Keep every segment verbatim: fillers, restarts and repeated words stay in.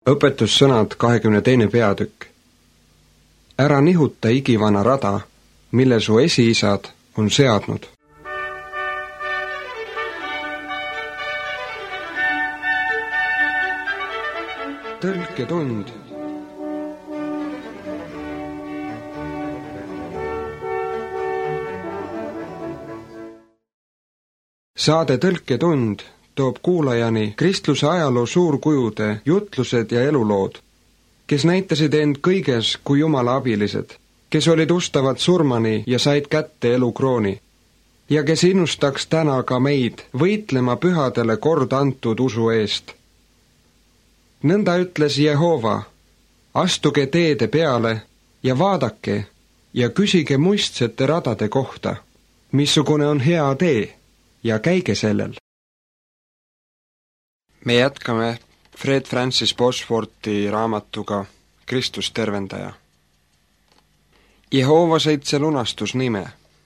Õpetussõnad kahekümne teine peatükk. Ära nihuta igivana rada, mille su esiisad on seadnud. Tõlketund. Saade Tõlketund toob kuulajani kristluse ajaloo suurkujude jutlused ja elulood, kes näitasid end kõiges kui Jumala abilised, kes olid ustavad surmani ja said kätte elukrooni, ja kes innustaks täna ka meid võitlema pühadele kord antud usu eest. Nõnda ütles Jehova, astuge teede peale ja vaadake ja küsige muistsete radade kohta, missugune on hea tee, ja käige sellel. Me jätkame Fred Francis Bosworthi raamatuga Kristus tervendaja. Jehova seitse lunastusnime.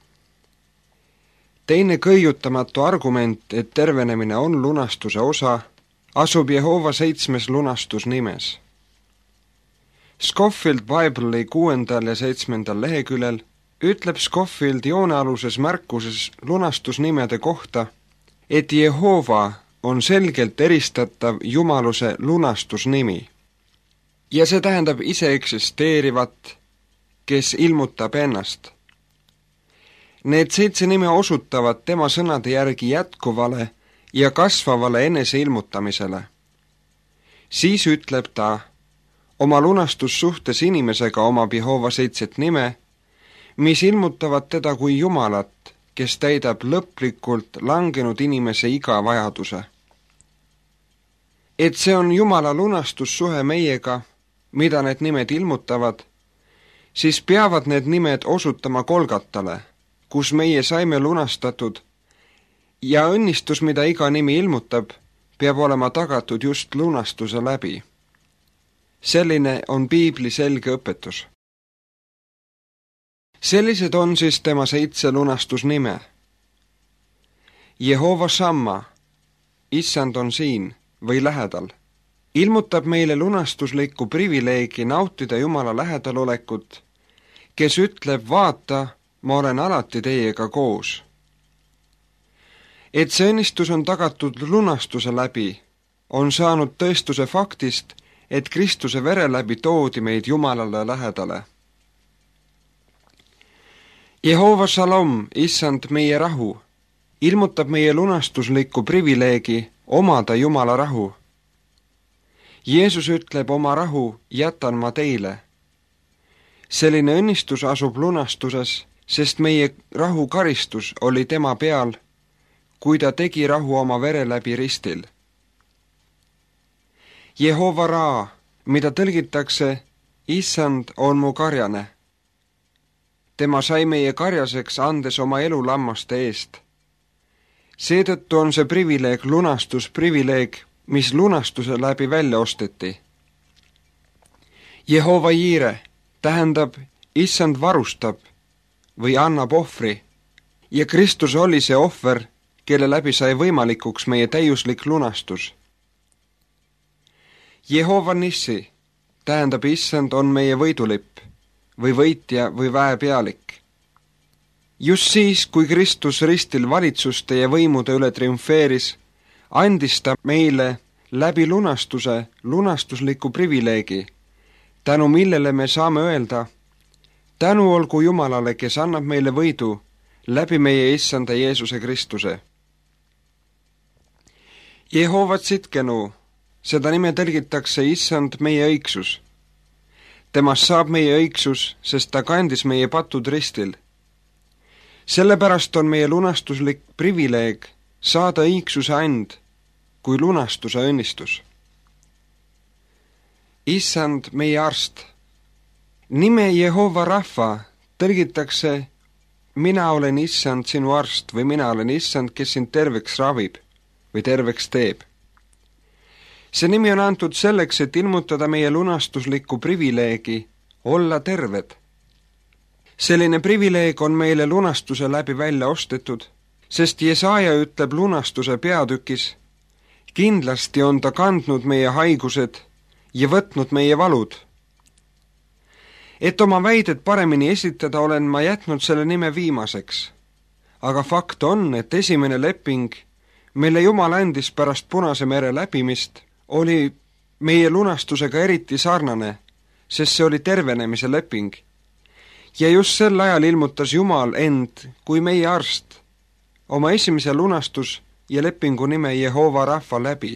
Teine kõijutamatu argument, et tervenemine on lunastuse osa, asub Jehova seitsmes lunastusnimes. Scofield Bible'i kuuendal ja seitsmendal leheküljel ütleb Scofield joonealuses märkuses lunastusnimede kohta, et Jehova on selgelt eristatav jumaluse lunastusnimi. Ja see tähendab ise eksisteerivat, kes ilmutab ennast. Need seitse nime osutavad tema sõnade järgi jätkuvale ja kasvavale enese ilmutamisele. Siis ütleb ta, oma lunastussuhtes inimesega omab Jehova seitset nime, mis ilmutavad teda kui Jumalat, kes täidab lõplikult langenud inimese iga vajaduse. Et see on Jumala lunastussuhe meiega, mida need nimed ilmutavad, siis peavad need nimed osutama Golgatale, kus meie saime lunastatud, ja õnnistus, mida iga nimi ilmutab, peab olema tagatud just lunastuse läbi. Selline on Piibli selge õpetus. Sellised on siis tema seitse lunastusnime. Jehova Samma, issand on siin või lähedal, ilmutab meile lunastuslikku privileegi nautida Jumala lähedalolekut, kes ütleb, vaata, ma olen alati teiega koos. Et see õnnistus on tagatud lunastuse läbi, on saanud tõestuse faktist, et Kristuse vere läbi toodi meid Jumalale lähedale. Jehova Shalom, issand meie rahu, ilmutab meie lunastuslikku privileegi omada Jumala rahu. Jeesus ütleb, oma rahu jätan ma teile. Selline õnnistus asub lunastuses, sest meie rahu karistus oli tema peal, kui ta tegi rahu oma vere läbi ristil. Jehova Ra, mida tõlgitakse, issand on mu karjane. Tema sai meie karjaseks, andes oma elu lammaste eest. Seetõttu on see privileeg lunastusprivileeg, mis lunastuse läbi välja osteti. Jehova Jiire tähendab, issand varustab või annab ohvri, ja Kristus oli see ohver, kelle läbi sai võimalikuks meie täiuslik lunastus. Jehova Nissi tähendab, issand on meie võidulipp või võitja või väepealik. Just siis, kui Kristus ristil valitsuste ja võimude üle triumfeeris, andis ta meile läbi lunastuse lunastusliku privileegi, tänu millele me saame öelda, tänu olgu Jumalale, kes annab meile võidu läbi meie issanda Jeesuse Kristuse. Jehova Tsitkenu, seda nime tõlgitakse issand meie õigsus. Temast saab meie õigsus, sest ta kandis meie patud ristil. Sellepärast on meie lunastuslik privileeg saada õigsuse and kui lunastuse õnnistus. Issand meie arst. Nime Jehova Rahva tõlgitakse, mina olen issand sinu arst või mina olen issand, kes sind terveks ravib või terveks teeb. See nimi on antud selleks, et ilmutada meie lunastuslikku privileegi olla terved. Selline privileeg on meile lunastuse läbi välja ostetud, sest Jesaja ütleb lunastuse peatükis, kindlasti on ta kandnud meie haigused ja võtnud meie valud. Et oma väidet paremini esitada, olen ma jätnud selle nime viimaseks. Aga fakt on, et esimene leping, mille Jumal andis pärast Punase mere läbimist, oli meie lunastusega eriti sarnane, sest see oli tervenemise leping. Ja just sel ajal ilmutas Jumal end kui meie arst, oma esimese lunastus ja lepingu nime Jehova rahva läbi.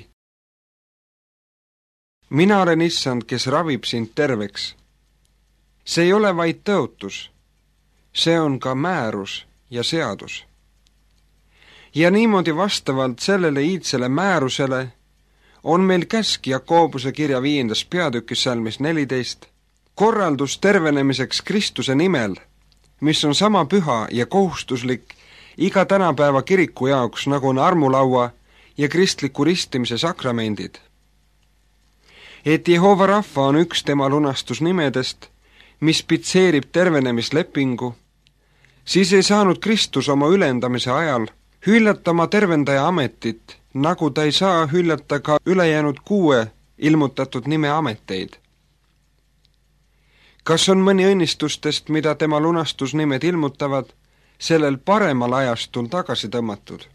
Mina olen issand, kes ravib sind terveks. See ei ole vaid tõotus, see on ka määrus ja seadus. Ja niimoodi vastavalt sellele iidsele määrusele on meil käsk Jakobuse kirja viiendas peatükis salmis neliteist, korraldus tervenemiseks Kristuse nimel, mis on sama püha ja kohustuslik iga tänapäeva kiriku jaoks, nagu on armulaua ja kristliku ristimise sakramendid. Et Jehova rahva on üks tema lunastusnimedest, mis pitseerib tervenemislepingu, siis ei saanud Kristus oma ülendamise ajal hüljata oma tervendaja ametit, nagu ta ei saa hüljata ka ülejäänud kuue ilmutatud nime ameteid. Kas on mõni õnnistustest, mida tema lunastusnimed ilmutavad, sellel paremal ajastul tagasi tõmmatud?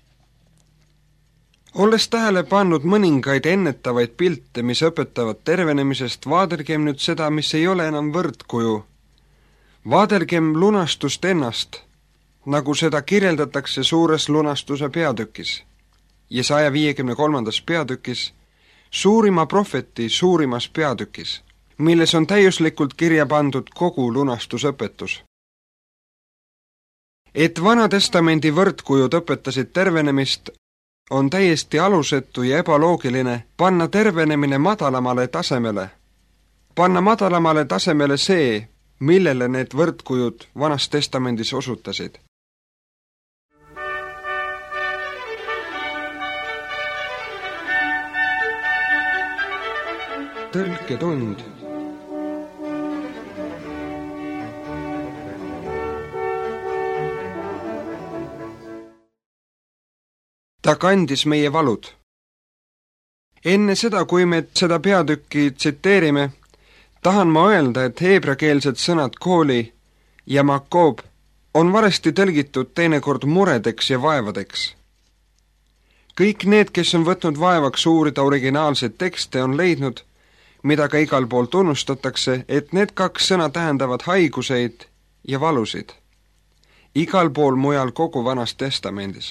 Olles tähele pannud mõningaid ennetavaid pilte, mis õpetavad tervenemisest, vaadelgem nüüd seda, mis ei ole enam võrdkuju. Vaadelgem lunastust ennast, nagu seda kirjeldatakse suures lunastuse peatükis. Jesaja viiekümne kolmandas peatükis, suurima prohveti suurimas peatükis, milles on täiuslikult kirja pandud kogu lunastusõpetus. Et Vanatestamendi võrdkujud õpetasid tervenemist, on täiesti alusetu ja ebaloogiline panna tervenemine madalamale tasemele. Panna madalamale tasemele see, millele need võrdkujud Vanas Testamendis osutasid. Tõlketund. Ta kandis meie valud. Enne seda, kui me seda peatükki tsiteerime, tahan ma öelda, et heebrakeelsed sõnad kooli ja makob on varesti tõlgitud teinekord muredeks ja vaevadeks. Kõik need, kes on võtnud vaevaks uurida originaalseid tekste, on leidnud, mida ka igal pool tunnustatakse, et need kaks sõna tähendavad haiguseid ja valusid. Igal pool mujal kogu Vanas Testamendis.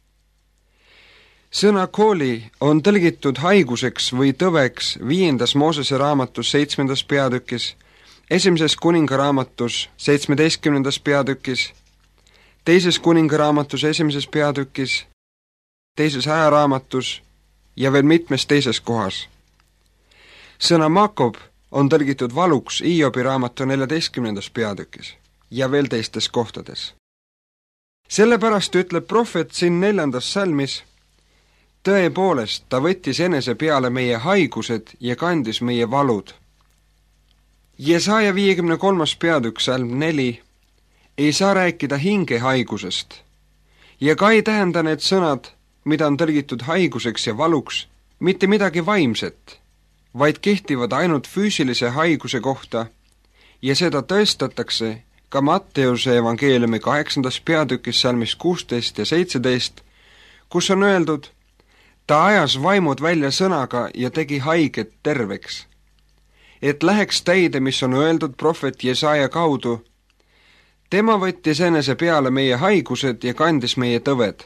Sõna kooli on tõlgitud haiguseks või tõveks viiendas Moosese raamatus seitsmendas peatükis, esimeses kuningaraamatus seitsmeteistkümnendas peatükis, teises kuningaraamatus esimeses peatükis, teises ajaraamatus ja veel mitmes teises kohas. Sõna makob on tõlgitud valuks Hiobi raamatu neljateistkümnendas peatükis ja veel teistes kohtades. Sellepärast ütleb prohvet siin neljandas salmis, tõepoolest, ta võttis enese peale meie haigused ja kandis meie valud. Jesaja viiekümne kolmas peatükk salm neli ei saa rääkida hingehaigusest ja ka ei tähenda need sõnad, mida on tõlgitud haiguseks ja valuks, mitte midagi vaimset, vaid kehtivad ainult füüsilise haiguse kohta ja seda tõestatakse ka Matteuse evangeeliumi kaheksandas peatükis salmis kuusteist ja seitseteist, kus on öeldud, ta ajas vaimud välja sõnaga ja tegi haiget terveks. Et läheks täide, mis on öeldud prohvet Jesaja kaudu, tema võttis enese peale meie haigused ja kandis meie tõved.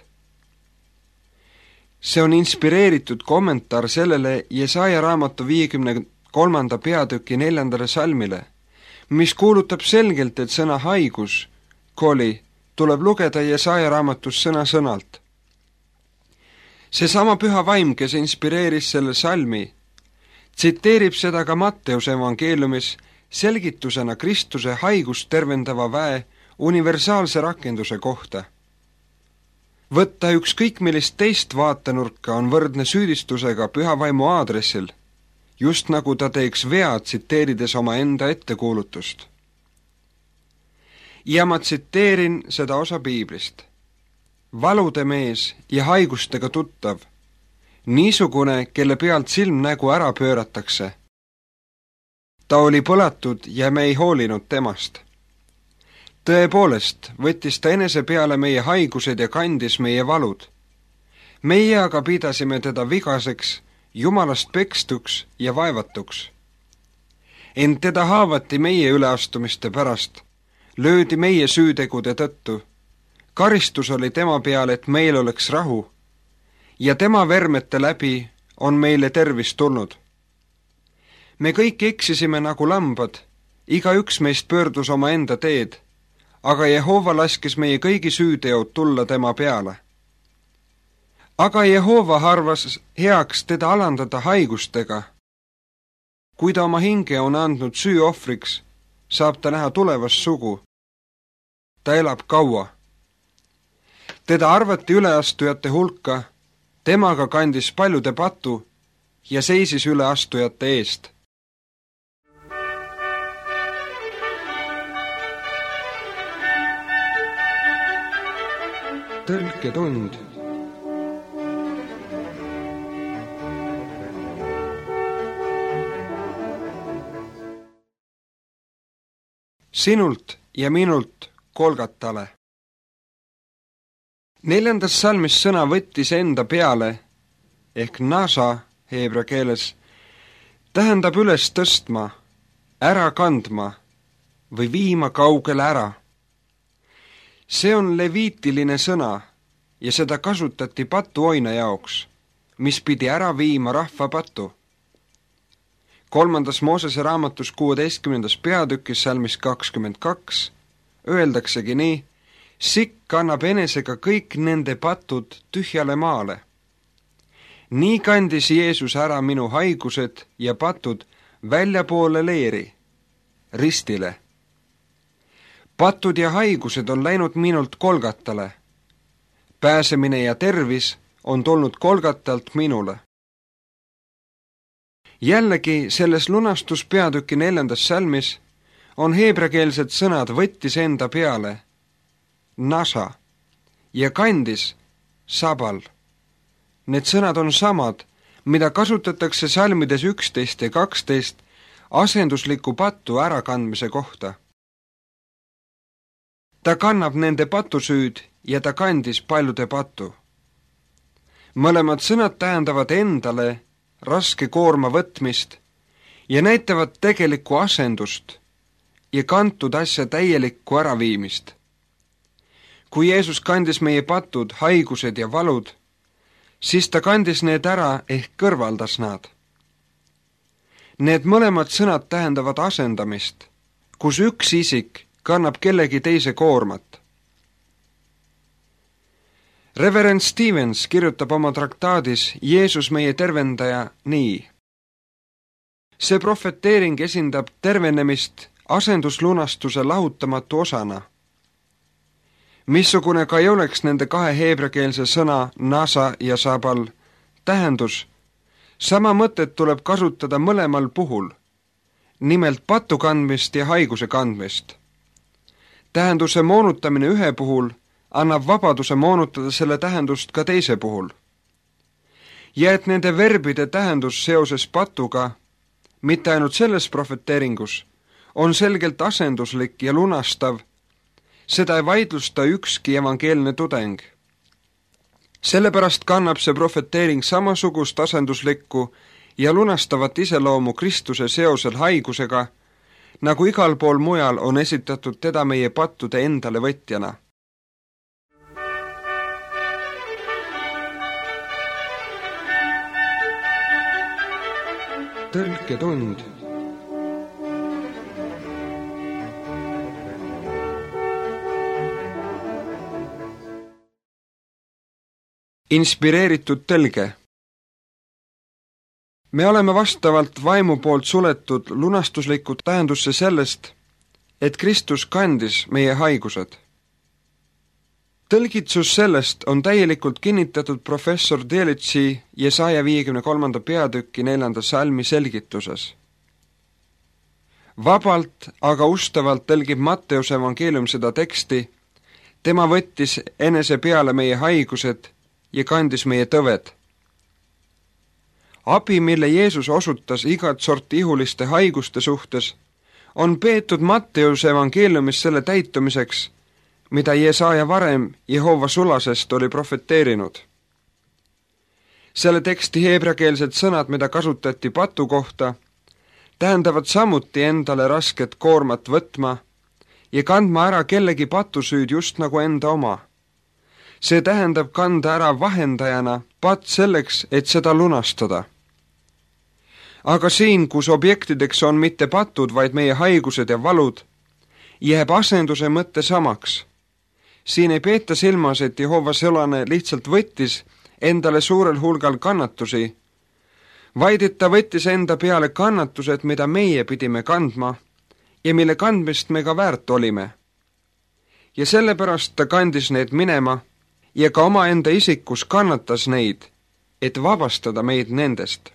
See on inspireeritud kommentaar sellele Jesaja raamatu viiekümne kolmanda peatüki neljandale salmile, mis kuulutab selgelt, et sõna haigus, koli, tuleb lugeda Jesaja raamatus sõna-sõnalt. See sama püha vaim, kes inspireeris selle salmi, tsiteerib seda ka Matteuse evangeeliumis selgitusena Kristuse haigust tervendava väe universaalse rakenduse kohta. Võtta ükskõik millist teist vaatenurka on võrdne süüdistusega püha vaimu aadressil, just nagu ta teeks vea, tsiteerides oma enda ettekuulutust. Ja ma tsiteerin seda osa piiblist. Valude mees ja haigustega tuttav, niisugune, kelle pealt silmnägu ära pööratakse, ta oli põlatud ja me ei hoolinud temast. Tõepoolest võttis ta enese peale meie haigused ja kandis meie valud. Meie aga pidasime teda vigaseks, Jumalast pekstuks ja vaevatuks. Ent teda haavati meie üleastumiste pärast, löödi meie süütegude tõttu. Karistus oli tema peal, et meil oleks rahu, ja tema vermete läbi on meile tervis tulnud. Me kõik eksisime nagu lambad, igaüks meist pöördus oma enda teed, aga Jehova laskis meie kõigi süüteod tulla tema peale. Aga Jehova arvas heaks teda alandada haigustega. Kui ta oma hinge on andnud süüohvriks, saab ta näha tulevast sugu. Ta elab kaua. Teda arvati üleastujate hulka, temaga kandis paljude patu ja seisis üleastujate eest. Tõlketund. Sinult ja minult Kolgatale. Neljandas salmis sõna võttis enda peale, ehk nasa heebra keeles, tähendab üles tõstma, ära kandma või viima kaugele ära. See on leviitiline sõna ja seda kasutati patuoina jaoks, mis pidi ära viima rahva patu. Kolmandas Moosese raamatus kuueteistkümnendas peatükis salmis kakskümmend kaks öeldaksegi nii, sikk kannab enesega kõik nende patud tühjale maale. Nii kandis Jeesus ära minu haigused ja patud väljapoole leeri, ristile. Patud ja haigused on läinud minult Kolgatale. Pääsemine ja tervis on tulnud Kolgatalt minule. Jällegi selles lunastuspeatüki neljandas salmis on heebrakeelsed sõnad võttis enda peale, nasa, ja kandis, sabal. Need sõnad on samad, mida kasutatakse salmides üksteist ja kaksteist asendusliku patu ärakandmise kohta. Ta kannab nende patusüüd ja ta kandis paljude patu. Mõlemad sõnad tähendavad endale raske koorma võtmist ja näitavad tegelikku asendust ja kantud asja täielikku äraviimist. Kui Jeesus kandis meie patud, haigused ja valud, siis ta kandis need ära ehk kõrvaldas nad. Need mõlemad sõnad tähendavad asendamist, kus üks isik kannab kellegi teise koormat. Reverend Stevens kirjutab oma traktaadis Jeesus meie tervendaja nii. See profeteering esindab tervenemist asenduslunastuse lahutamatu osana. Missugune ka ei oleks nende kahe heebrakeelse sõna nasa ja sabal tähendus, sama mõtet tuleb kasutada mõlemal puhul, nimelt patu kandmist ja haiguse kandmist. Tähenduse moonutamine ühe puhul annab vabaduse moonutada selle tähendust ka teise puhul. Ja et nende verbide tähendus seoses patuga, mitte ainult selles profeteeringus, on selgelt asenduslik ja lunastav, seda ei vaidlusta ükski evangeelne tudeng. Sellepärast kannab see profeteering samasugust asenduslikku ja lunastavat iseloomu Kristuse seosel haigusega, nagu igal pool mujal on esitatud teda meie pattude endale võtjana. Tõlketund. Inspireeritud tõlge. Me oleme vastavalt vaimu poolt suletud lunastusliku tähendusse sellest, et Kristus kandis meie haigused. Tõlgitsus sellest on täielikult kinnitatud professor Delitzsi Jesaja viiekümne kolmanda peatüki neljanda salmi selgituses. Vabalt, aga ustavalt tõlgib Matteuse evangeelium seda teksti, tema võttis enese peale meie haigused ja kandis meie tõved. Abi, mille Jeesus osutas igat sorti ihuliste haiguste suhtes, on peetud Matteuse evangeeliumis selle täitumiseks, mida Jesaja varem Jehova sulasest oli profeteerinud. Selle teksti heebreakeelsed sõnad, mida kasutati patu kohta, tähendavad samuti endale rasket koormat võtma ja kandma ära kellegi patusüüd just nagu enda oma. See tähendab kanda ära vahendajana patt selleks, et seda lunastada. Aga siin, kus objektideks on mitte patud, vaid meie haigused ja valud, jääb asenduse mõtte samaks. Siin ei peeta silmas, et Jehova sulane lihtsalt võttis endale suurel hulgal kannatusi, vaid et ta võttis enda peale kannatused, mida meie pidime kandma ja mille kandmist me ka väärt olime. Ja sellepärast ta kandis need minema ja ka omaenda isikus kannatas neid, et vabastada meid nendest.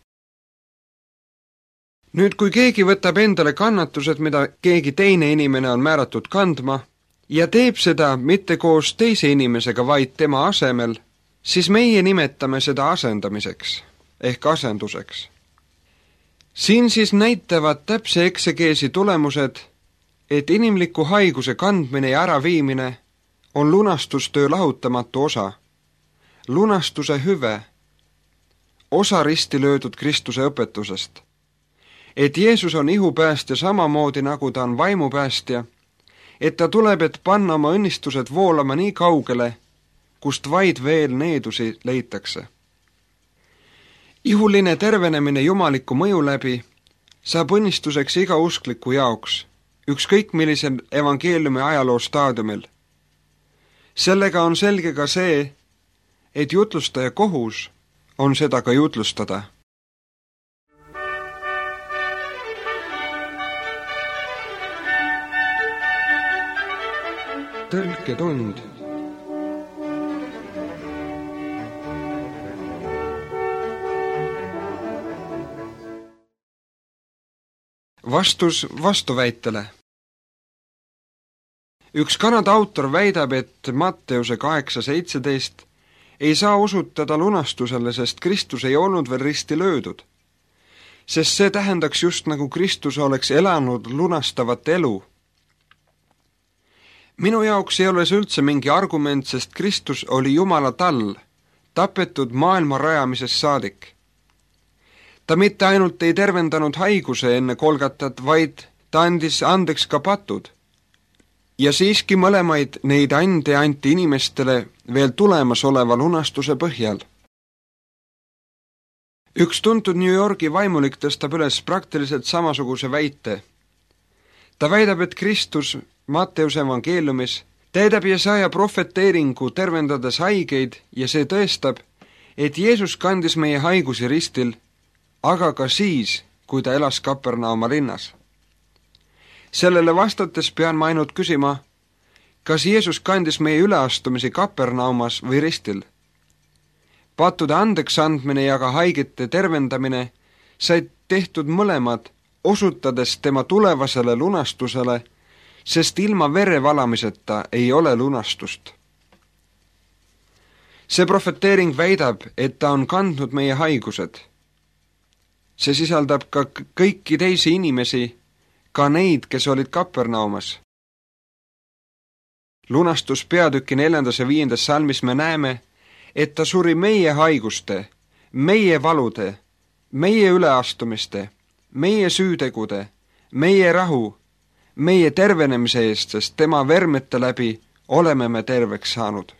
Nüüd, kui keegi võtab endale kannatused, mida keegi teine inimene on määratud kandma, ja teeb seda mitte koos teise inimesega, vaid tema asemel, siis meie nimetame seda asendamiseks, ehk asenduseks. Siin siis näitavad täpse eksegeesi tulemused, et inimliku haiguse kandmine ja äraviimine on lunastustöö lahutamatu osa, lunastuse hüve, osa risti löödud Kristuse õpetusest. Et Jeesus on ihupäästja samamoodi, nagu ta on vaimupäästja, et ta tuleb, et panna oma õnnistused voolama nii kaugele, kust vaid veel needusi leitakse. Ihuline tervenemine jumaliku mõju läbi saab õnnistuseks iga uskliku jaoks, ükskõik millisel evangeeliumi ajaloo staadiumil. Sellega on selge ka see, et jutlustaja kohus on seda ka jutlustada. Tõlketund. Vastus vastuväitele. Üks Kanada autor väidab, et Matteuse kaheksa seitseteist ei saa usutada lunastusele, sest Kristus ei olnud veel risti löödud. Sest see tähendaks just nagu Kristus oleks elanud lunastavat elu. Minu jaoks ei ole see üldse mingi argument, sest Kristus oli Jumala tall, tapetud maailma rajamisest saadik. Ta mitte ainult ei tervendanud haiguse enne Kolgatat, vaid ta andis andeks ka patud. Ja siiski mõlemaid neid ande anti inimestele veel tulemas oleva lunastuse põhjal. Üks tuntud New Yorgi vaimulik tõstab üles praktiliselt samasuguse väite. Ta väidab, et Kristus Matteuse evangeeliumis täidab Jesaja profeteeringu tervendades haigeid ja see tõestab, et Jeesus kandis meie haigusi ristil, aga ka siis, kui ta elas Kapernauma linnas. Sellele vastates pean ma ainult küsima, kas Jeesus kandis meie üleastumisi Kapernaumas või ristil. Pattude andeks andmine ja ka haigete tervendamine said tehtud mõlemad, osutades tema tulevasele lunastusele, sest ilma vere valamiseta ei ole lunastust. See profeteering väidab, et ta on kandnud meie haigused. See sisaldab ka kõiki teisi inimesi, ka neid, kes olid Kapernaumas. Lunastus peatüki neljandas ja viiendas salmis me näeme, et ta suri meie haiguste, meie valude, meie üleastumiste, meie süütegude, meie rahu, meie tervenemise eest, sest tema vermete läbi oleme me terveks saanud.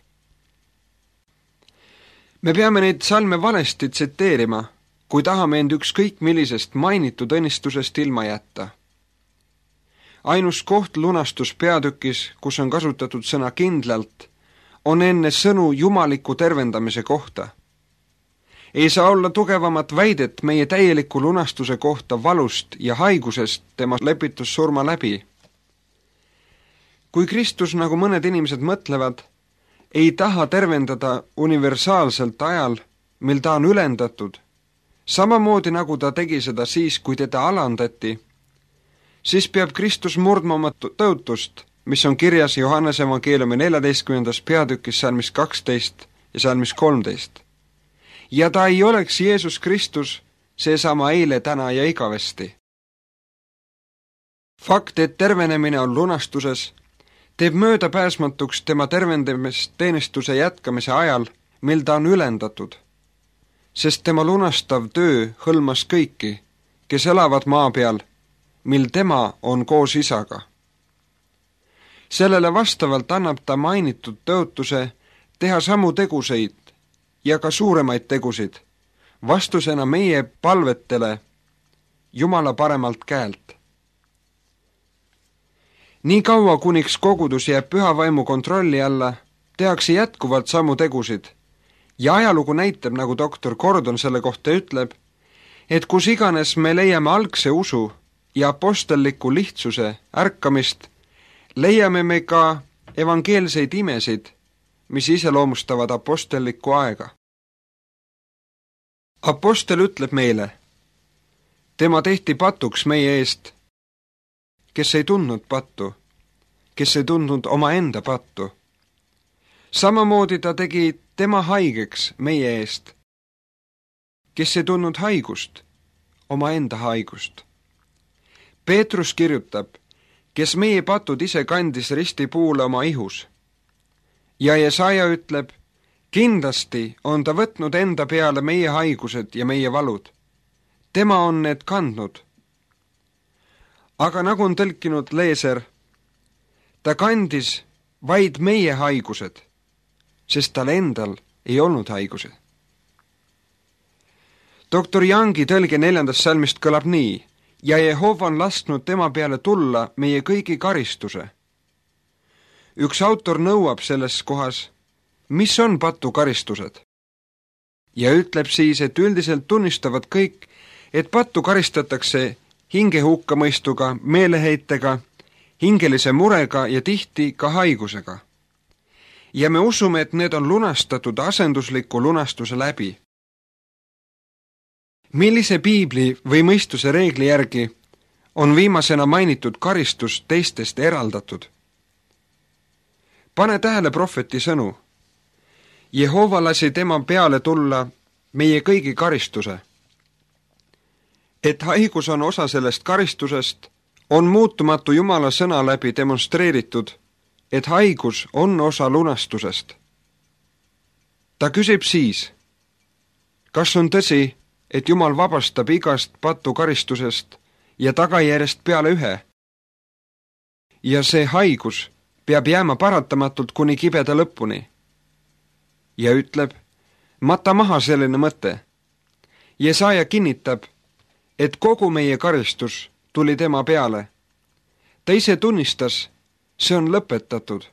Me peame neid salme valesti tsiteerima, kui tahame end ükskõik millisest mainitud õnnistusest ilma jätta. Ainus koht lunastus peatükis, kus on kasutatud sõna kindlalt, on enne sõnu jumaliku tervendamise kohta. Ei saa olla tugevamat väidet meie täieliku lunastuse kohta valust ja haigusest tema lepitussurma läbi. Kui Kristus, nagu mõned inimesed mõtlevad, ei taha tervendada universaalselt ajal, mil ta on ülendatud, samamoodi nagu ta tegi seda siis, kui teda alandati, siis peab Kristus murdma oma tõotust, mis on kirjas Johannese evangeeliumi neljateistkümnendas peatükis salmis kaksteist ja salmis kolmteist. Ja ta ei oleks Jeesus Kristus, seesama eile, täna ja igavesti. Fakt, et tervenemine on lunastuses, teeb möödapääsmatuks tema tervendamisteenistuse jätkamise ajal, mil ta on ülendatud, sest tema lunastav töö hõlmas kõiki, kes elavad maa peal, mil tema on koos isaga. Sellele vastavalt annab ta mainitud tõotuse teha samu teguseid ja ka suuremaid tegusid, vastusena meie palvetele Jumala paremalt käelt. Nii kaua, kuniks kogudus jääb püha vaimu kontrolli alla, tehakse jätkuvalt samu tegusid ja ajalugu näitab, nagu doktor Gordon selle kohta ütleb, et kus iganes me leiame algse usu ja apostelliku lihtsuse ärkamist, leiame me ka evangeelseid imesid, mis iseloomustavad apostelliku aega. Apostel ütleb meile, tema tehti patuks meie eest, kes ei tundnud pattu, kes ei tundnud oma enda pattu. Samamoodi ta tegi tema haigeks meie eest, kes ei tundnud haigust, oma enda haigust. Peetrus kirjutab, kes meie patud ise kandis ristipuule oma ihus. Ja Jesaja ütleb, kindlasti on ta võtnud enda peale meie haigused ja meie valud. Tema on need kandnud. Aga nagu on tõlkinud Leeser, ta kandis vaid meie haigused, sest tal endal ei olnud haigused. doktor Youngi tõlge neljandast salmist kõlab nii, ja Jehova on lasknud tema peale tulla meie kõigi karistuse. Üks autor nõuab selles kohas, mis on patu karistused. Ja ütleb siis, et üldiselt tunnistavad kõik, et patu karistatakse hingehukkamõistuga, meeleheitega, hingelise murega ja tihti ka haigusega. Ja me usume, et need on lunastatud asendusliku lunastuse läbi. Millise piibli või mõistuse reegli järgi on viimasena mainitud karistus teistest eraldatud? Pane tähele prohveti sõnu. Jehova lasi tema peale tulla meie kõigi karistuse. Et haigus on osa sellest karistusest, on muutumatu Jumala sõna läbi demonstreeritud, et haigus on osa lunastusest. Ta küsib siis, kas on tõsi, et Jumal vabastab igast patu karistusest ja tagajärjest peale ühe? Ja see haigus peab jääma paratamatult kuni kibeda lõpuni. Ja ütleb, mata maha selline mõte. Jesaja kinnitab, et kogu meie karistus tuli tema peale. Ta ise tunnistas, see on lõpetatud.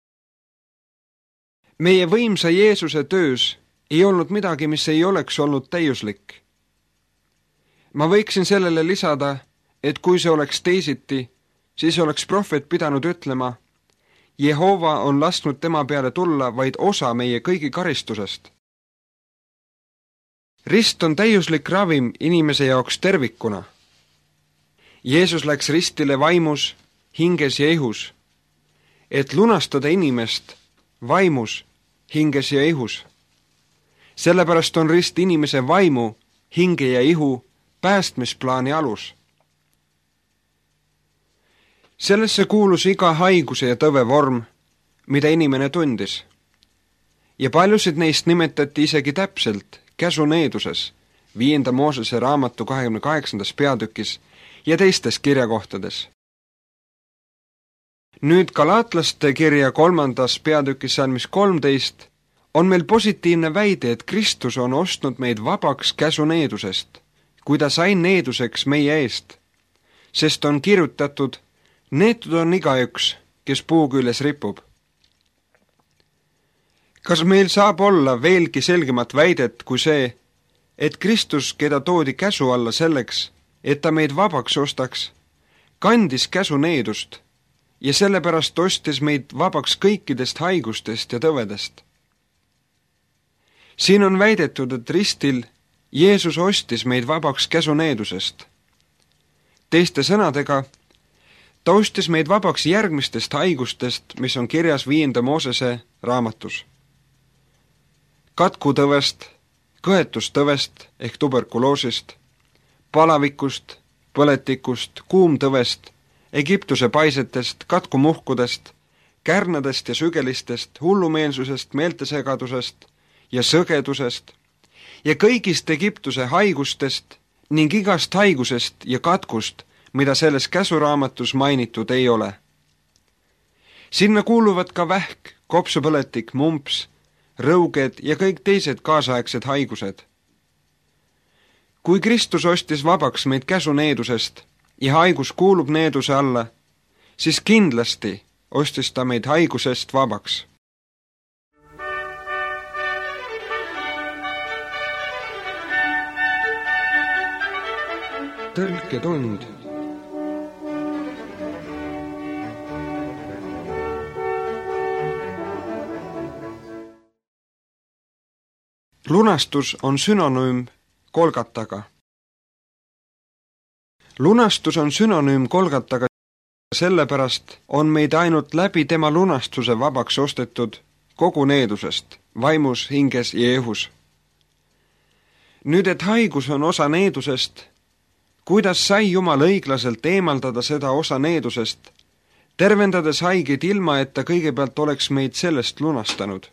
Meie võimsa Jeesuse töös ei olnud midagi, mis ei oleks olnud täiuslik. Ma võiksin sellele lisada, et kui see oleks teisiti, siis oleks prohvet pidanud ütlema, Jehova on lasknud tema peale tulla vaid osa meie kõigi karistusest. Rist on täiuslik ravim inimese jaoks tervikuna. Jeesus läks ristile vaimus, hinges ja ihus, et lunastada inimest vaimus, hinges ja ihus. Sellepärast on rist inimese vaimu, hinge ja ihu päästmisplaani alus. Sellesse kuulus iga haiguse ja tõve vorm, mida inimene tundis. Ja paljusid neist nimetati isegi täpselt käsuneeduses, viienda Moosese raamatu kahekümne kaheksandas peatükis ja teistes kirjakohtades. Nüüd Galaatlaste kirja kolmandas peatükis salmis kolmteist on meil positiivne väide, et Kristus on ostnud meid vabaks käsuneedusest, kui ta sai needuseks meie eest, sest on kirjutatud, neetud on igaüks, kes puu küljes ripub. Kas meil saab olla veelgi selgemat väidet kui see, et Kristus, keda toodi käsu alla selleks, et ta meid vabaks ostaks, kandis käsuneedust ja sellepärast ostis meid vabaks kõikidest haigustest ja tõvedest? Siin on väidetud, et ristil Jeesus ostis meid vabaks käsuneedusest. Teiste sõnadega, ta ostis meid vabaks järgmistest haigustest, mis on kirjas viienda Moosese raamatus. Katkutõvest, kõhetustõvest ehk tuberkuloosist, palavikust, põletikust, kuumtõvest, Egiptuse paisetest, katkumuhkudest, kärnadest ja sügelistest, hullumeelsusest, meeltesegadusest ja sõgedusest ja kõigist Egiptuse haigustest ning igast haigusest ja katkust, mida selles käsuraamatus mainitud ei ole. Sinna kuuluvad ka vähk, kopsupõletik, mumps, rõuged ja kõik teised kaasaegsed haigused. Kui Kristus ostis vabaks meid käsuneedusest ja haigus kuulub needuse alla, siis kindlasti ostis ta meid haigusest vabaks. Tõlketund. Lunastus on synonüüm Golgataga. Lunastus on synonüüm Golgataga, sellepärast on meid ainult läbi tema lunastuse vabaks ostetud kogu needusest, vaimus, hinges ja õhus. Nüüd, et haigus on osa needusest, kuidas sai Jumal õiglaselt eemaldada seda osa needusest, tervendades haigeid ilma, et ta kõigepealt oleks meid sellest lunastanud.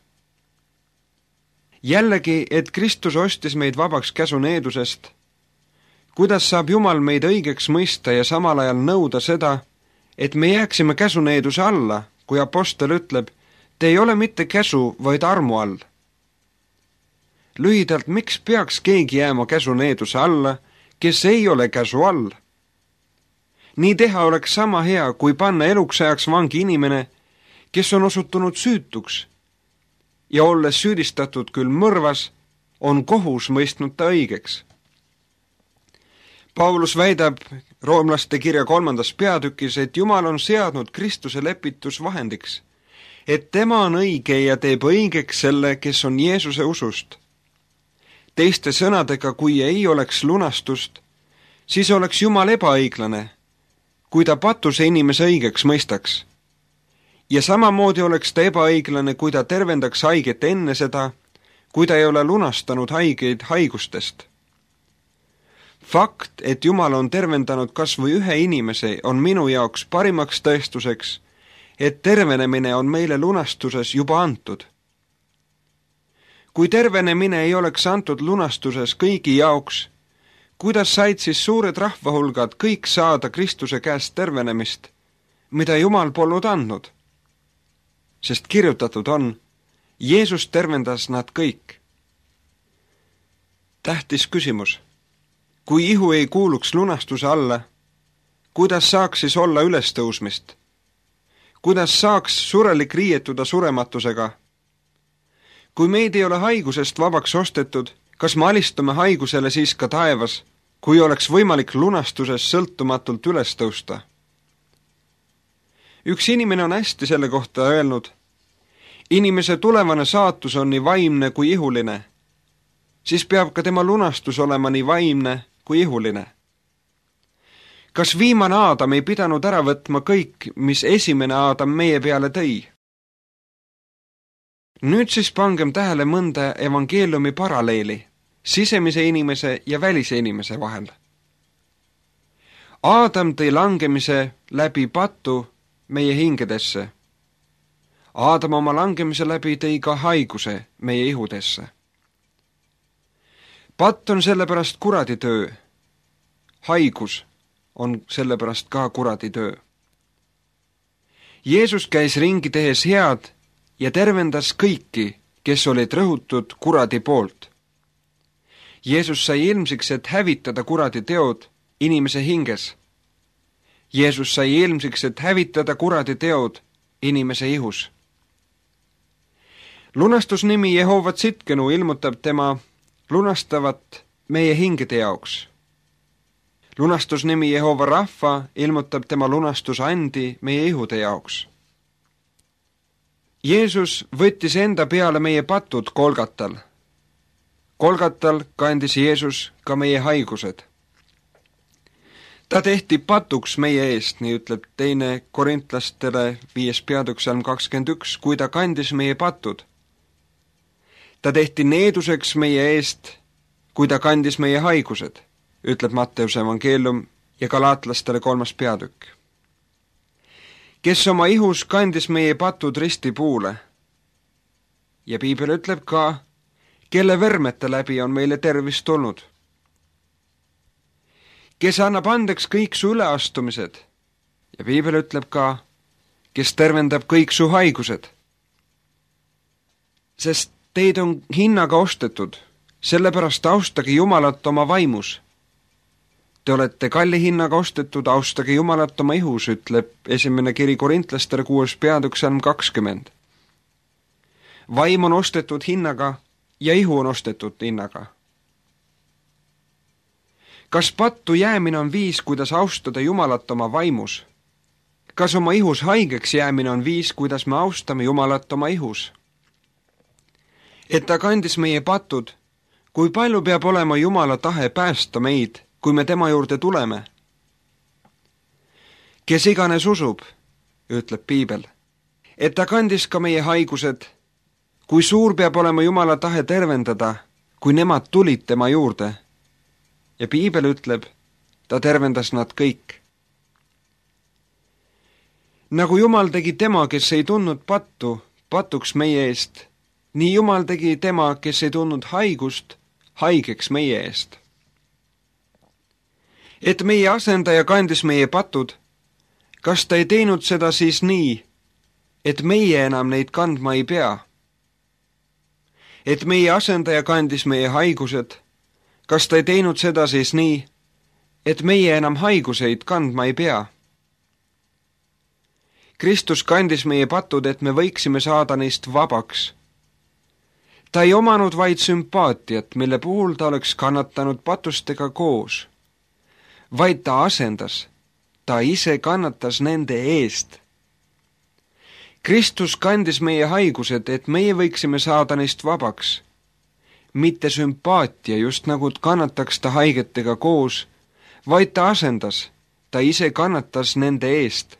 Jällegi, et Kristus ostis meid vabaks käsuneedusest, kuidas saab Jumal meid õigeks mõista ja samal ajal nõuda seda, et me jääksime käsuneeduse alla, kui apostel ütleb, te ei ole mitte käsu, vaid armu all. Lühidalt, miks peaks keegi jääma käsuneeduse alla, kes ei ole käsu all? Nii teha oleks sama hea, kui panna eluks ajaks vangi inimene, kes on osutunud süütuks ja olles süüdistatud küll mõrvas, on kohus mõistnud ta õigeks. Paulus väidab roomlaste kirja kolmandas peatükis, et Jumal on seadnud Kristuse lepitusvahendiks, et tema on õige ja teeb õigeks selle, kes on Jeesuse usust. Teiste sõnadega, kui ei oleks lunastust, siis oleks Jumal ebaõiglane, kui ta patuse inimese õigeks mõistaks. Ja samamoodi oleks ta ebaõiglane, kui ta tervendaks haiget enne seda, kui ta ei ole lunastanud haigeid haigustest. Fakt, et Jumal on tervendanud kas või ühe inimese, on minu jaoks parimaks tõestuseks, et tervenemine on meile lunastuses juba antud. Kui tervenemine ei oleks antud lunastuses kõigi jaoks, kuidas said siis suured rahvahulgad kõik saada Kristuse käest tervenemist, mida Jumal polnud andnud? Sest kirjutatud on, Jeesus tervendas nad kõik. Tähtis küsimus. Kui ihu ei kuuluks lunastuse alla, kuidas saaks siis olla ülestõusmist? Kuidas saaks surelik riietuda surematusega? Kui meid ei ole haigusest vabaks ostetud, kas me alistume haigusele siis ka taevas, kui oleks võimalik lunastuses sõltumatult üles tõusta? Üks inimene on hästi selle kohta öelnud, inimese tulevane saatus on nii vaimne kui ihuline, siis peab ka tema lunastus olema nii vaimne kui ihuline. Kas viimane Aadam ei pidanud ära võtma kõik, mis esimene Aadam meie peale tõi? Nüüd siis pangem tähele mõnda evangeeliumi paralleeli sisemise inimese ja välise inimese vahel. Aadam tõi langemise läbi patu meie hingedesse. Aadam oma langemise läbi tõi ka haiguse meie ihudesse. Patt on sellepärast kuradi töö. Haigus on sellepärast ka kuradi töö. Jeesus käis ringi tehes head ja tervendas kõiki, kes olid rõhutud kuradi poolt. Jeesus sai ilmsiks, et hävitada kuradi teod inimese hinges. Jeesus sai ilmsiks, et hävitada kuradi teod inimese ihus. Lunastusnimi Jehova Tsitkenu ilmutab tema lunastavat meie hingede jaoks. Lunastusnimi Jehova Rahva ilmutab tema lunastusandi meie ihude jaoks. Jeesus võttis enda peale meie patud Golgatal. Golgatal kandis Jeesus ka meie haigused. Ta tehti patuks meie eest, nii ütleb teine korintlastele viies peatükk salm kakskümmend üks, kui ta kandis meie patud. Ta tehti needuseks meie eest, kui ta kandis meie haigused. ütleb Matteuse evangeelium ja Galaatlastele kolmas peatükk. Kes oma ihus kandis meie patud ristipuule. Ja piibel ütleb ka, kelle vermete läbi on meile tervis tulnud. Kes annab andeks kõik su üleastumised. Ja piibel ütleb ka, kes tervendab kõik su haigused. Sest teid on hinnaga ostetud, sellepärast austage Jumalat oma vaimus. Te olete kalli hinnaga ostetud, austage Jumalat oma ihus, ütleb esimene kiri Korintlastele kuues peatükk salm kakskümmend. Vaim on ostetud hinnaga ja ihu on ostetud hinnaga. Kas pattu jäämine on viis, kuidas austada Jumalat oma vaimus? Kas oma ihus haigeks jäämine on viis, kuidas me austame Jumalat oma ihus? Et ta kandis meie patud, kui palju peab olema Jumala tahe päästa meid, kui me tema juurde tuleme? Kes iganes usub, ütleb piibel, et ta kandis ka meie haigused, kui suur peab olema Jumala tahe tervendada, kui nemad tulid tema juurde. Ja piibel ütleb, ta tervendas nad kõik. Nagu Jumal tegi tema, kes ei tundnud pattu, patuks meie eest, nii Jumal tegi tema, kes ei tundnud haigust, haigeks meie eest. Et meie asendaja kandis meie patud, kas ta ei teinud seda siis nii, et meie enam neid kandma ei pea? Et meie asendaja kandis meie haigused, kas ta ei teinud seda siis nii, et meie enam haiguseid kandma ei pea? Kristus kandis meie patud, et me võiksime saada neist vabaks. Ta ei omanud vaid sümpaatiat, mille puhul ta oleks kannatanud patustega koos, vaid ta asendas, ta ise kannatas nende eest. Kristus kandis meie haigused, et meie võiksime saada neist vabaks. Mitte sümpaatia, just nagu kannataks ta haigetega koos, vaid ta asendas, ta ise kannatas nende eest.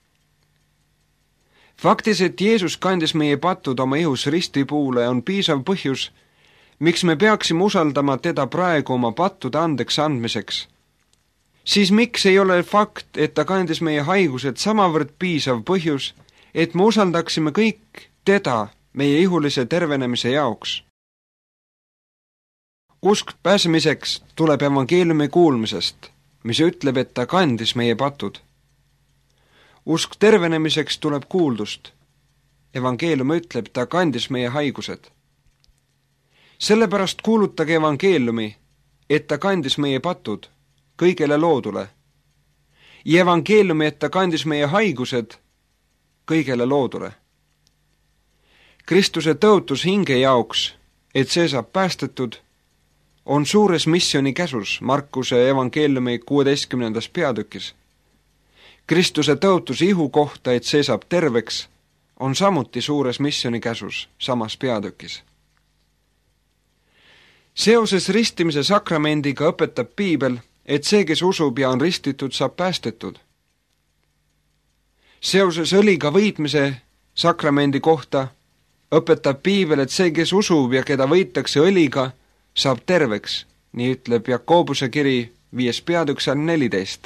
Faktis, et Jeesus kandis meie patud oma ihus ristipuule, on piisav põhjus, miks me peaksime usaldama teda praegu oma pattude andeks andmiseks. Siis miks ei ole fakt, et ta kandis meie haigused samavõrd piisav põhjus, et me usaldaksime kõik teda meie ihulise tervenemise jaoks? Usk pääsemiseks tuleb evangeeliumi kuulmisest, mis ütleb, et ta kandis meie patud. Usk tervenemiseks tuleb kuuldust. Evangeelium ütleb, ta kandis meie haigused. Sellepärast kuulutage evangeeliumi, et ta kandis meie patud kõigele loodule. Ja evangeeliumi, et ta kandis meie haigused kõigele loodule. Kristuse tõotus hinge jaoks, et see saab päästetud, on suures missiooni käsus Markuse evangeeliumi kuueteistkümnendas peatükis. Kristuse tõotus ihu kohta, et see saab terveks, on samuti suures missiooni käsus samas peatükis. Seoses ristimise sakramendiga õpetab piibel, et see, kes usub ja on ristitud, saab päästetud. Seoses õliga võitmise sakramendi kohta õpetab piibel, et see, kes usub ja keda võitakse õliga, saab terveks, nii ütleb Jakobuse kiri viies peatükk salm neliteist.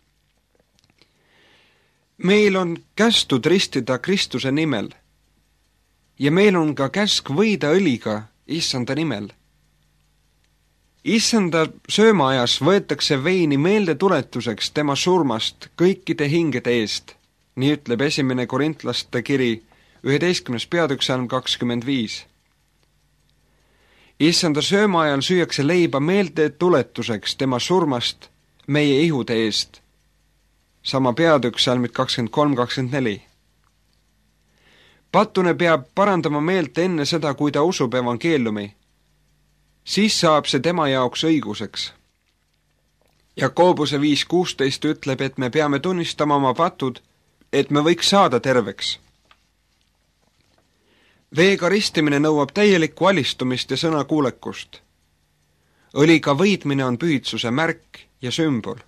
Meil on kästud ristida Kristuse nimel ja meil on ka käsk võida õliga issanda nimel. Issanda söömaajas võetakse veini meeldetuletuseks tema surmast kõikide hingede eest, nii ütleb esimene Korintlaste kiri üheteistkümnes peatükk salm kakskümmend viis. Issanda söömaajal süüakse leiba meeldetuletuseks tema surmast meie ihude eest. Sama peatükk salmid kakskümmend kolm kakskümmend neli. Patune peab parandama meelt enne seda, kui ta usub evangeeliumi. Siis saab see tema jaoks õiguseks. Jakobuse viis kuusteist ütleb, et me peame tunnistama oma patud, et me võiks saada terveks. Veega ristimine nõuab täielikku alistumist ja sõnakuulekust. Õliga võitmine on pühitsuse märk ja sümbol.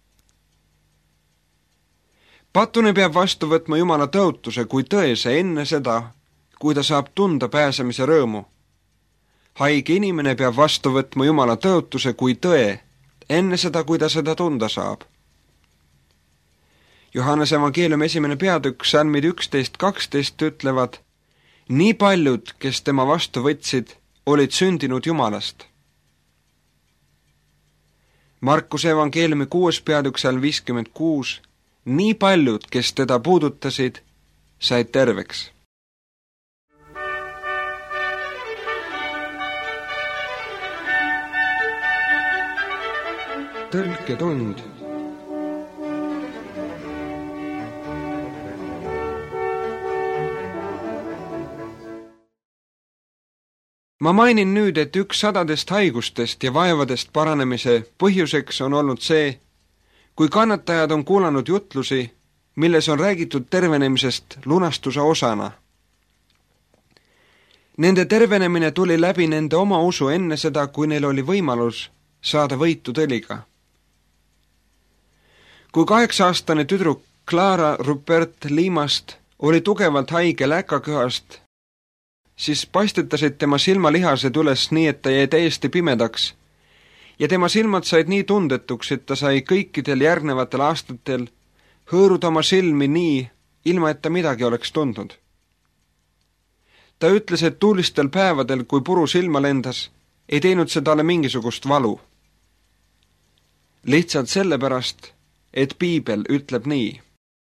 Patune peab vastu võtma Jumala tõotuse kui tõese enne seda, kui ta saab tunda pääsemise rõõmu. Haige inimene peab vastu võtma Jumala tõotuse kui tõe enne seda, kui ta seda tunda saab. Johannese evangeeliumi esimene peatükk, salmid üksteist kaksteist ütlevad: nii paljud, kes tema vastu võtsid, olid sündinud Jumalast. Markuse evangeeliumi kuues peatükk, salm viiskümmend kuus: nii paljud, kes teda puudutasid, said terveks. Tõlketund. Ma mainin nüüd, et üks sadadest haigustest ja vaevadest paranemise põhjuseks on olnud see, kui kannatajad on kuulanud jutlusi, milles on räägitud tervenemisest lunastuse osana. Nende tervenemine tuli läbi nende oma usu enne seda, kui neil oli võimalus saada võitu tõliga. Kui kaheksa-aastane tüdruk Clara Rupert Limast oli tugevalt haige läkaköhast, siis paistetasid tema silmalihased üles nii, et ta jäi täiesti pimedaks ja tema silmad said nii tundetuks, et ta sai kõikidel järgnevatel aastatel hõõruda oma silmi nii, ilma et ta midagi oleks tundnud. Ta ütles, et tuulistel päevadel, kui puru silma lendas, ei teinud see talle mingisugust valu. Lihtsalt sellepärast, et piibel ütleb nii.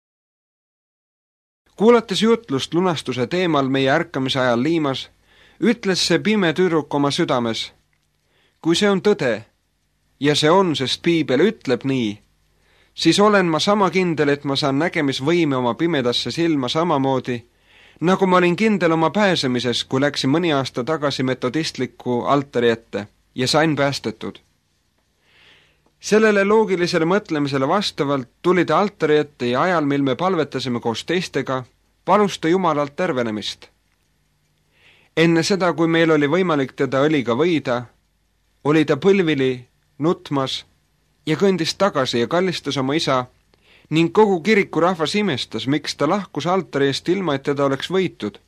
Kuulates jutlust lunastuse teemal meie ärkamise ajal Liimas, ütles see pime tüdruk oma südames: kui see on tõde, ja see on, sest piibel ütleb nii, siis olen ma sama kindel, et ma saan nägemisvõime oma pimedasse silma samamoodi, nagu ma olin kindel oma pääsemises, kui läksin mõni aasta tagasi metodistliku altari ette ja sain päästetud. Sellele loogilisele mõtlemisele vastavalt tuli ta altari ette ja ajal, mil me palvetasime koos teistega, palus ta Jumalalt tervenemist. Enne seda, kui meil oli võimalik teda õliga võida, oli ta põlvili nutmas ja kõndis tagasi ja kallistas oma isa ning kogu kiriku rahvas imestas, miks ta lahkus altari eest ilma, et teda oleks võitud.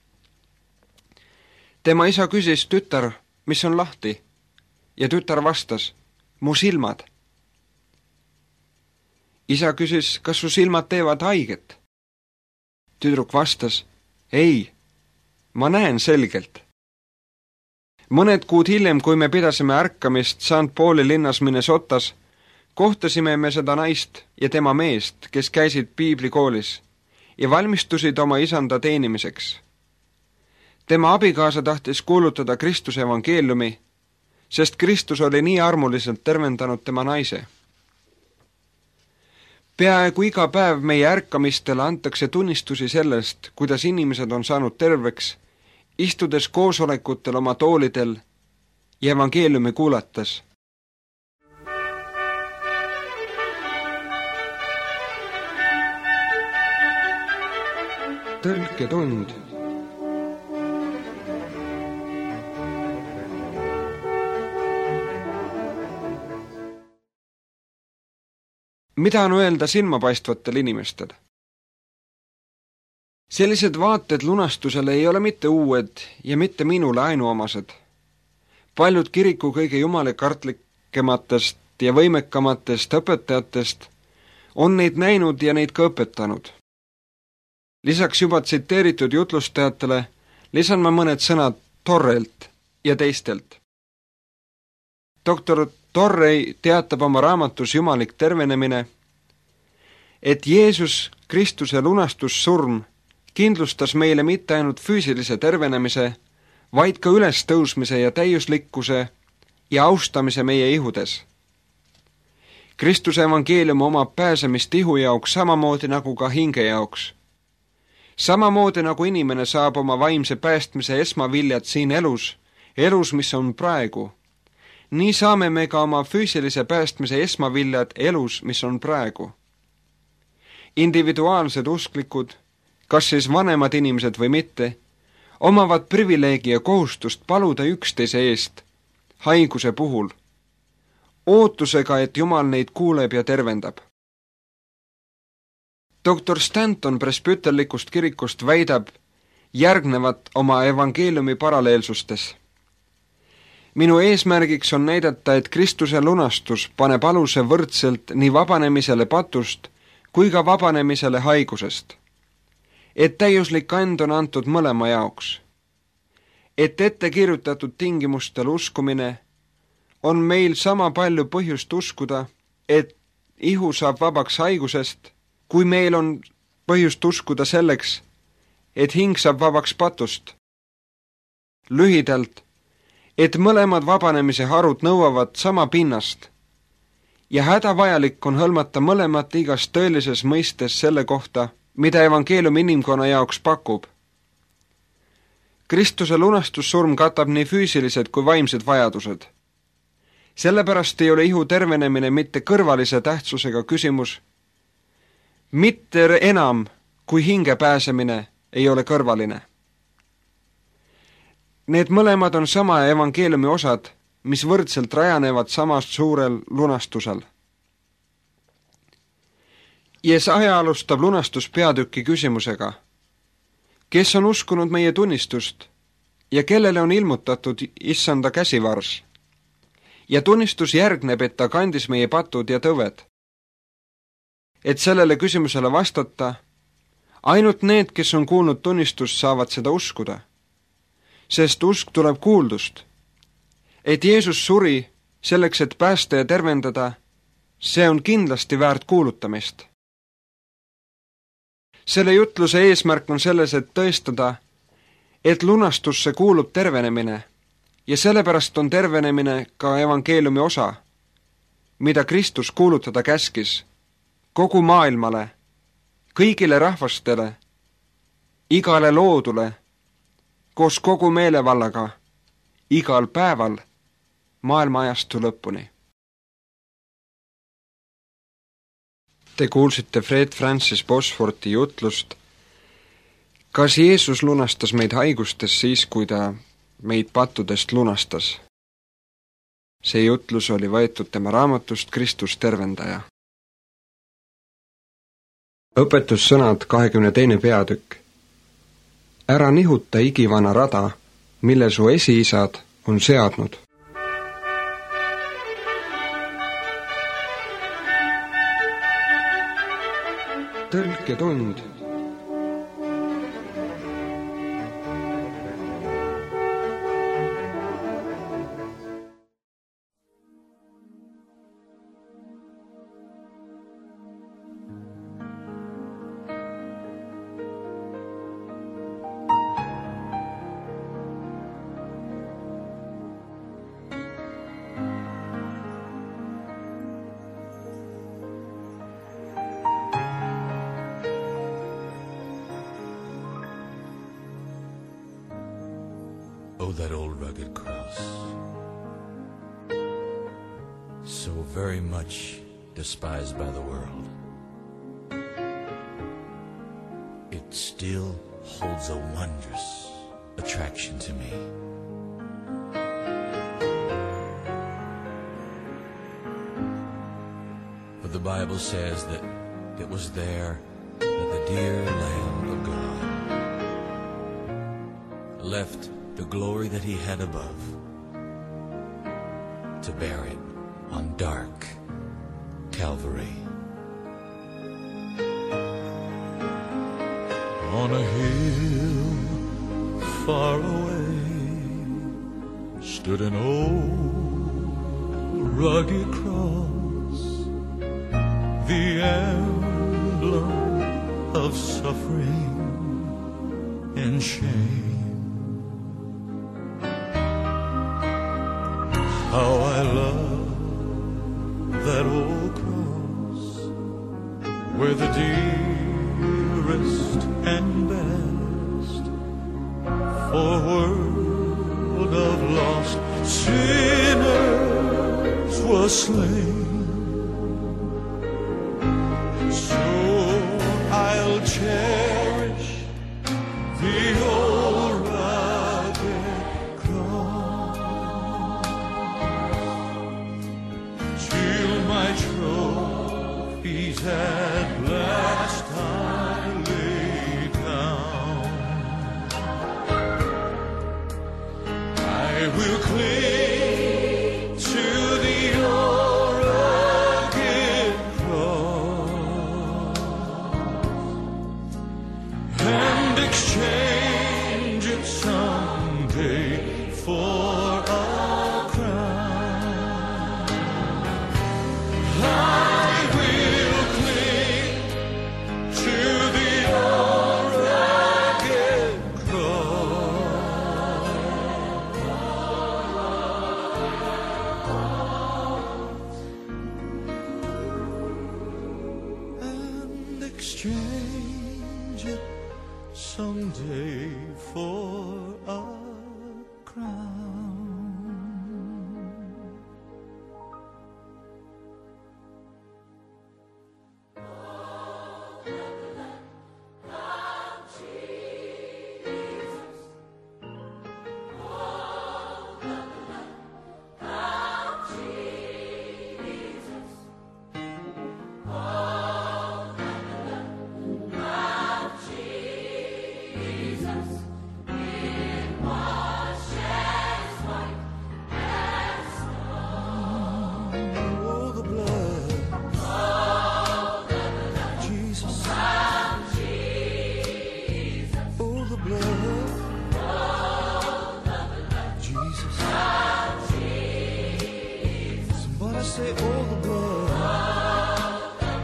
Tema isa küsis: tütar, mis on lahti? Ja tütar vastas: mu silmad. Isa küsis: kas su silmad teevad haiget? Tüdruk vastas: ei, ma näen selgelt. Mõned kuud hiljem, kui me pidasime ärkamist Saint Pauli linnas Minnesotas, kohtasime me seda naist ja tema meest, kes käisid piiblikoolis ja valmistusid oma isanda teenimiseks. Tema abikaasa tahtis kuulutada Kristuse evangeeliumi, sest Kristus oli nii armuliselt tervendanud tema naise. Peaaegu iga päev meie ärkamistele antakse tunnistusi sellest, kuidas inimesed on saanud terveks, istudes koosolekutel oma toolidel ja evangeeliumi kuulates. Tõlketund. Mida on öelda silmapaistvatel inimestel? Sellised vaated lunastusele ei ole mitte uued ja mitte minule ainuomased. Paljud kiriku kõige jumalakartlikematest ja võimekamatest õpetajatest on neid näinud ja neid ka õpetanud. Lisaks juba tsiteeritud jutlustajatele lisan ma mõned sõnad Torrelt ja teistelt. Doktor Torrey teatab oma raamatus Jumalik tervenemine, et Jeesus Kristuse lunastussurm kindlustas meile mitte ainult füüsilise tervenemise, vaid ka ülestõusmise ja täiuslikkuse ja austamise meie ihudes. Kristuse evangeelium omab pääsemist ihu jaoks samamoodi nagu ka hinge jaoks. Samamoodi nagu inimene saab oma vaimse päästmise esmaviljad siin elus, elus, mis on praegu, nii saame me ka oma füüsilise päästmise esmaviljad elus, mis on praegu. Individuaalsed usklikud, kas siis vanemad inimesed või mitte, omavad privileegi ja kohustust paluda üksteise eest haiguse puhul, ootusega, et Jumal neid kuuleb ja tervendab. Doktor Stanton presbüterlikust kirikust väidab järgnevat oma evangeeliumi paralleelsustes. Minu eesmärgiks on näidata, et Kristuse lunastus paneb aluse võrdselt nii vabanemisele patust kui ka vabanemisele haigusest. Et täiuslik and on antud mõlema jaoks. Et ette kirjutatud tingimustel uskumine on meil sama palju põhjust uskuda, et ihu saab vabaks haigusest, kui meil on põhjust uskuda selleks, et hing saab vabaks patust. Lühidalt, et mõlemad vabanemise harud nõuavad sama pinnast ja hädavajalik on hõlmata mõlemat igas tõelises mõistes selle kohta, mida evangeelium inimkonna jaoks pakub. Kristuse lunastussurm katab nii füüsilised kui vaimsed vajadused. Sellepärast ei ole ihu tervenemine mitte kõrvalise tähtsusega küsimus, mitte enam kui hinge pääsemine ei ole kõrvaline. Need mõlemad on sama evangeeliumi osad, mis võrdselt rajanevad samast suurel lunastusel. Jesaja alustab lunastuspeatüki küsimusega, kes on uskunud meie tunnistust ja kellele on ilmutatud issanda käsivars. Ja tunnistus järgneb, et ta kandis meie patud ja tõved. Et sellele küsimusele vastata, ainult need, kes on kuulnud tunnistust, saavad seda uskuda. Sest usk tuleb kuuldust. Et Jeesus suri selleks, et päästa ja tervendada, see on kindlasti väärt kuulutamist. Selle jutluse eesmärk on selles, et tõestada, et lunastusse kuulub tervenemine ja sellepärast on tervenemine ka evangeeliumi osa, mida Kristus kuulutada käskis kogu maailmale, kõigile rahvastele, igale loodule, koos kogu meelevallaga, igal päeval, maailma ajastu lõpuni. Te kuulsite Fred Francis Bosforti jutlust, kas Jeesus lunastas meid haigustes siis, kui ta meid pattudest lunastas. See jutlus oli võetud tema raamatust Kristus tervendaja. Õpetussõnad kahekümne teine peatükk. Ära nihuta igivana rada, mille su esiisad on seadnud. Tõlketund. Oh, that old rugged cross, so very much despised by the world. It still holds a wondrous attraction to me. For the Bible says that it was there that the dear Lamb of God left the glory that he had above to bear it on dark Calvary. On a hill far away stood an old rugged cross, the emblem of suffering and shame. How I love that old cross, where the dearest and best for a world of lost sinners was slain. So I'll cherish the old rugged cross till my trophies at last I lay down. I will cling exchange it someday for a crown. Say, oh, the blood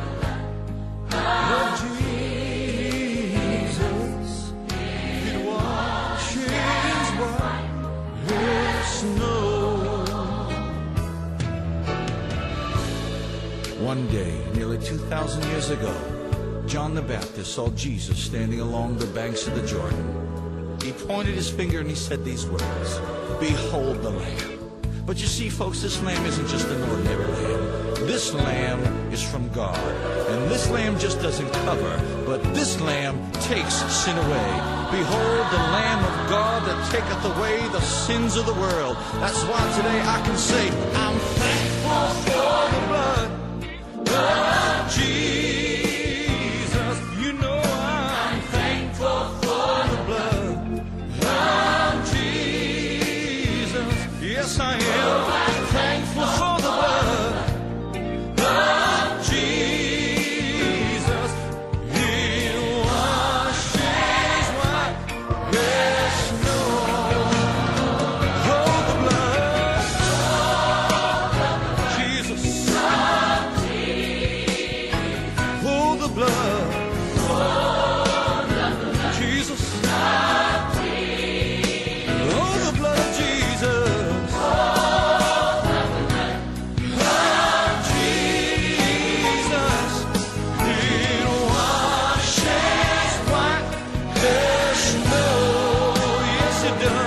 of Jesus, it washes white as snow. One day, nearly two thousand years ago, John the Baptist saw Jesus standing along the banks of the Jordan. He pointed his finger and he said these words, "Behold the Lamb." But you see, folks, this lamb isn't just an ordinary lamb. This lamb is from God. And this lamb just doesn't cover, but this lamb takes sin away. Behold the Lamb of God that taketh away the sins of the world. That's why today I can say, I'm thankful for the blood of Jesus. You know I'm thankful for the blood of Jesus. Yes, I am. I'm thankful for the blood of Jesus. It washes white as snow. Oh, the blood of Jesus. Oh, the blood of Jesus. Oh, the blood of Jesus. It does.